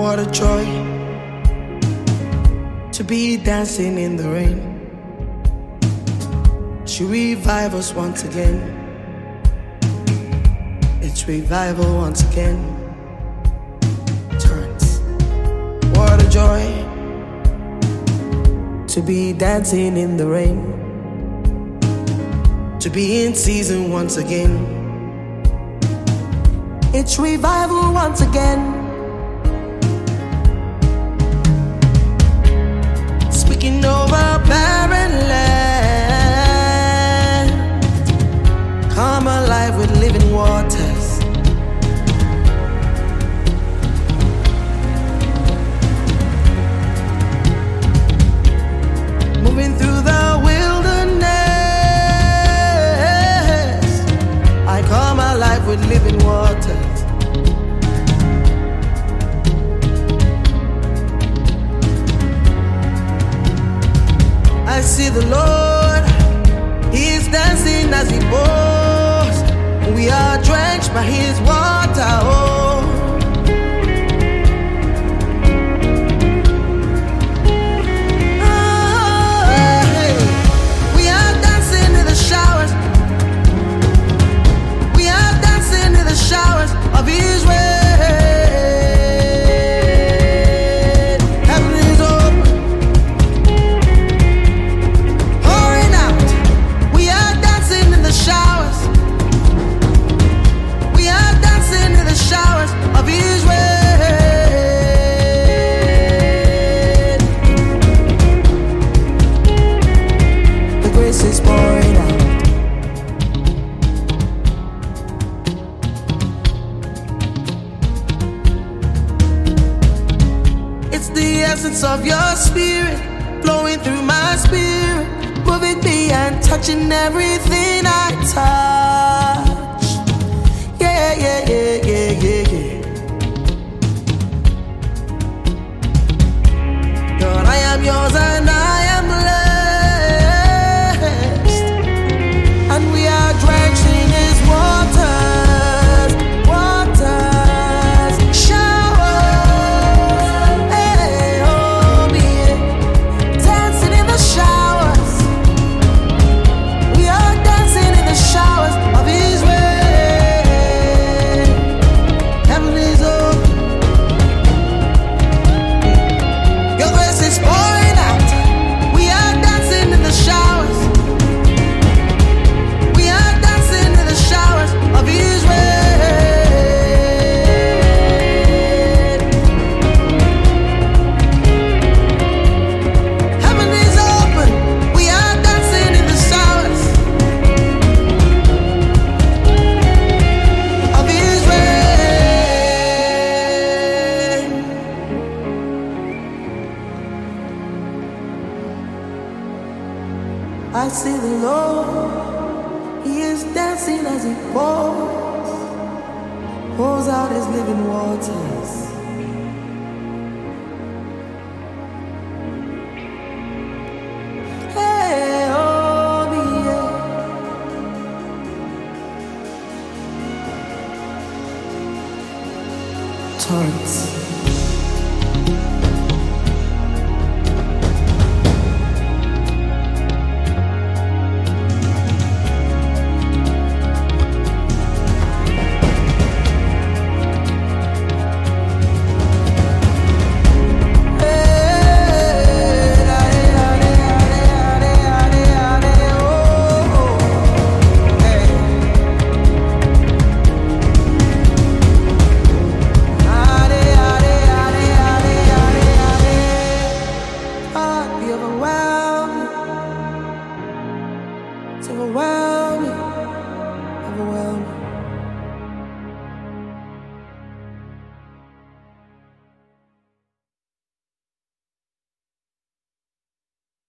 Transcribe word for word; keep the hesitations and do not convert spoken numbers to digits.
What a joy to be dancing in the rain. She revive us once again. It's revival once again. Turns. What a joy to be dancing in the rain. To be in season once again. It's revival once again. Speaking over barren land, come alive with living waters. Moving through the wilderness, I come alive with living waters. I see the Lord, He is dancing as He pours. We are drenched by His water. Oh, oh hey. We are dancing in the showers. We are dancing in the showers of His rain. Essence of your spirit flowing through my spirit, moving me and touching everything I touch. Yeah, yeah, yeah, yeah, yeah, yeah. Lord, I am yours and I am blessed, and we are drenched in His waters, waters, showers. Hey, oh, me, dancing in the showers. We are dancing in the showers of His rain. Heaven is open. Your grace is pouring out. We are dancing in the showers. We are dancing in the showers of His rain. Heaven is open. We are dancing in the showers of His rain. I see the Lord, He is dancing as He pours, pours out His living waters. Hey, oh, me, yeah. Torrents. It's overwhelming, overwhelming.